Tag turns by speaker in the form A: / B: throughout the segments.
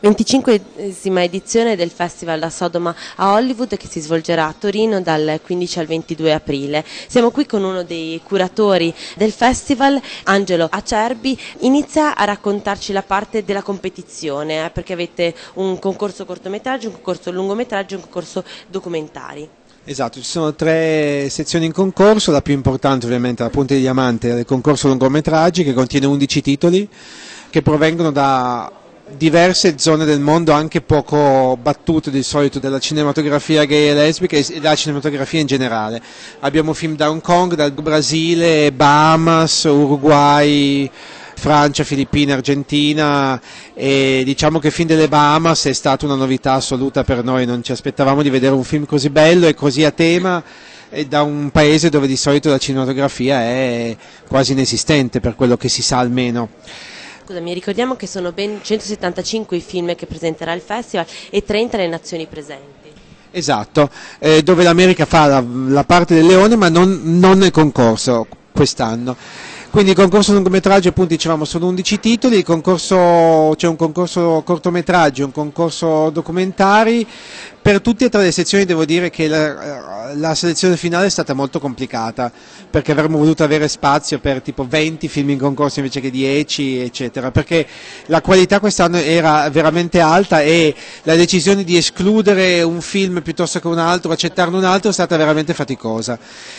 A: 25esima edizione del Festival da Sodoma a Hollywood che si svolgerà a Torino dal 15 al 22 aprile. Siamo qui con uno dei curatori del festival, Angelo Acerbi. Inizia a raccontarci la parte della competizione, perché avete un concorso cortometraggio, un concorso lungometraggio e un concorso documentari.
B: Esatto, ci sono 3 sezioni in concorso, la più importante ovviamente la Punta di Diamante del concorso lungometraggi che contiene 11 titoli che provengono da diverse zone del mondo anche poco battute di solito della cinematografia gay e lesbica e della cinematografia in generale. Abbiamo film da Hong Kong, dal Brasile, Bahamas, Uruguay, Francia, Filippine, Argentina, e diciamo che il film delle Bahamas è stata una novità assoluta per noi, non ci aspettavamo di vedere un film così bello e così a tema e da un paese dove di solito la cinematografia è quasi inesistente per quello che si sa almeno.
A: Scusami, ricordiamo che sono ben 175 i film che presenterà il festival e 30 le nazioni presenti.
B: Esatto, dove l'America fa la parte del leone ma non nel concorso quest'anno. Quindi il concorso lungometraggio, appunto dicevamo, sono 11 titoli, c'è un concorso cortometraggio, un concorso documentari. Per tutte e 3 le sezioni devo dire che la selezione finale è stata molto complicata, perché avremmo voluto avere spazio per tipo 20 film in concorso invece che 10, eccetera, perché la qualità quest'anno era veramente alta e la decisione di escludere un film piuttosto che un altro, accettarne un altro, è stata veramente faticosa.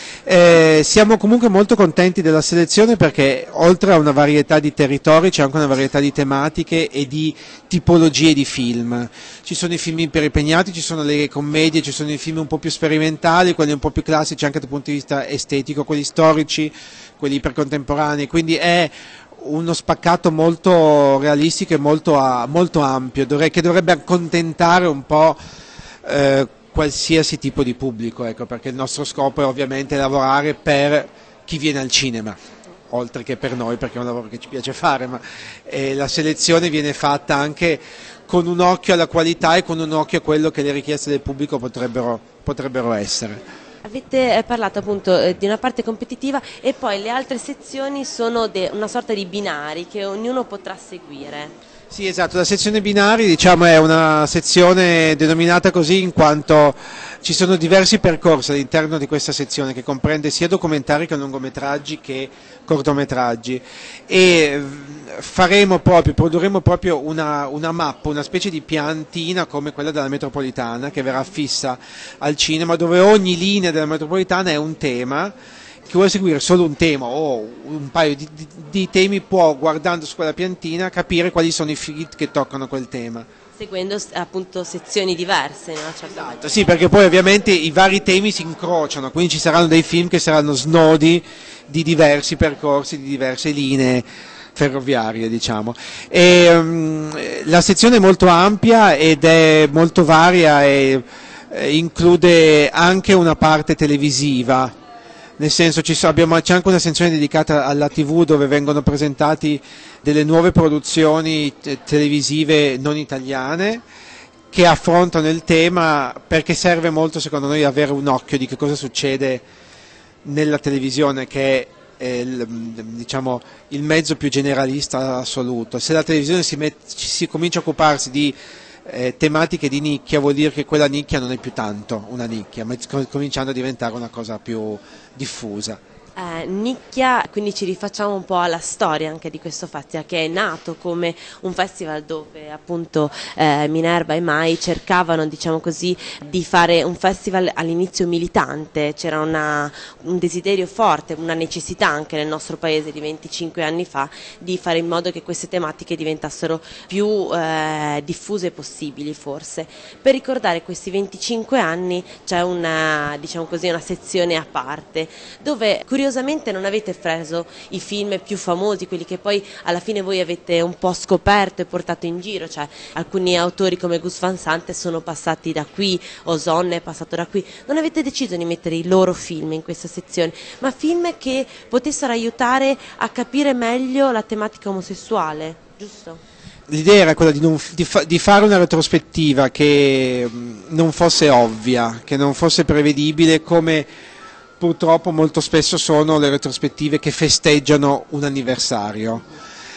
B: Siamo comunque molto contenti della selezione perché oltre a una varietà di territori c'è anche una varietà di tematiche e di tipologie di film. Ci sono i film impegnati, ci sono le commedie, ci sono i film un po' più sperimentali, quelli un po' più classici anche dal punto di vista estetico, quelli storici, quelli ipercontemporanei, quindi è uno spaccato molto realistico e molto ampio, che dovrebbe accontentare un po' qualsiasi tipo di pubblico, ecco, perché il nostro scopo è ovviamente lavorare per chi viene al cinema, oltre che per noi, perché è un lavoro che ci piace fare, ma la selezione viene fatta anche con un occhio alla qualità e con un occhio a quello che le richieste del pubblico potrebbero essere.
A: Avete parlato appunto di una parte competitiva e poi le altre sezioni sono una sorta di binari che ognuno potrà seguire.
B: Sì, esatto, la sezione binari diciamo è una sezione denominata così in quanto ci sono diversi percorsi all'interno di questa sezione che comprende sia documentari che lungometraggi che cortometraggi e produrremo proprio una mappa, una specie di piantina come quella della metropolitana che verrà fissa al cinema, dove ogni linea della metropolitana è un tema. Chi vuole seguire solo un tema o un paio di temi può, guardando su quella piantina, capire quali sono i film che toccano quel tema.
A: Seguendo appunto sezioni diverse in una certa maniera.
B: Sì, perché poi ovviamente i vari temi si incrociano, quindi ci saranno dei film che saranno snodi di diversi percorsi, di diverse linee ferroviarie, diciamo. La sezione è molto ampia ed è molto varia e include anche una parte televisiva. Nel senso c'è anche una sezione dedicata alla TV dove vengono presentati delle nuove produzioni televisive non italiane che affrontano il tema, perché serve molto secondo noi avere un occhio di che cosa succede nella televisione, che è diciamo, il mezzo più generalista assoluto. Se la televisione si comincia a occuparsi di tematiche di nicchia, vuol dire che quella nicchia non è più tanto una nicchia, ma cominciando a diventare una cosa più diffusa.
A: Nicchia, quindi ci rifacciamo un po' alla storia anche di questo festival, che è nato come un festival dove appunto Minerva e Mai cercavano, diciamo così, di fare un festival all'inizio militante. C'era un desiderio forte, una necessità anche nel nostro paese di 25 anni fa di fare in modo che queste tematiche diventassero più diffuse possibili, forse. Per ricordare questi 25 anni c'è diciamo così, una sezione a parte dove curiosamente non avete preso i film più famosi, quelli che poi alla fine voi avete un po' scoperto e portato in giro, cioè alcuni autori come Gus Van Sant sono passati da qui, Ozon è passato da qui. Non avete deciso di mettere i loro film in questa sezione, ma film che potessero aiutare a capire meglio la tematica omosessuale, giusto?
B: L'idea era quella di fare una retrospettiva che non fosse ovvia, che non fosse prevedibile, come purtroppo molto spesso sono le retrospettive che festeggiano un anniversario.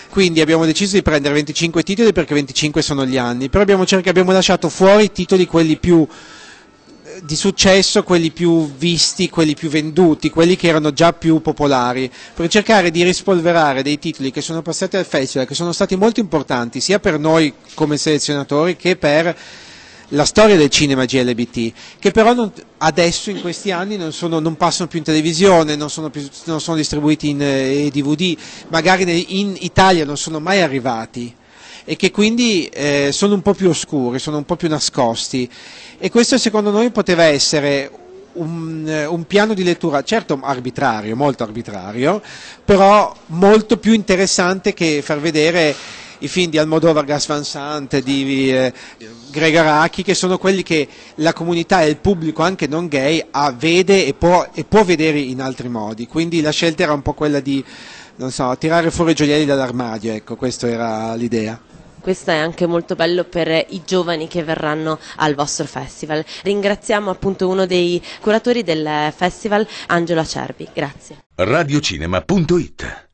B: quindi abbiamo deciso di prendere 25 titoli perché 25 sono gli anni, però abbiamo lasciato fuori i titoli quelli più di successo, quelli più visti, quelli più venduti, quelli che erano già più popolari, per cercare di rispolverare dei titoli che sono passati al festival, che sono stati molto importanti sia per noi come selezionatori che per la storia del cinema GLBT, che però adesso in questi anni non passano più in televisione, non sono distribuiti in DVD, magari in Italia non sono mai arrivati e che quindi sono un po' più oscuri, sono un po' più nascosti, e questo secondo noi poteva essere un piano di lettura, certo arbitrario, molto arbitrario, però molto più interessante che far vedere i film di Almodovar, Gus Van Sant, di Greg Araki, che sono quelli che la comunità e il pubblico anche non gay vede e può vedere in altri modi, quindi la scelta era un po' quella di, non so, tirare fuori i gioielli dall'armadio, ecco, questa era l'idea.
A: Questo è anche molto bello per i giovani che verranno al vostro festival. Ringraziamo appunto uno dei curatori del festival, Angelo Acerbi. Grazie.
C: Radiocinema.it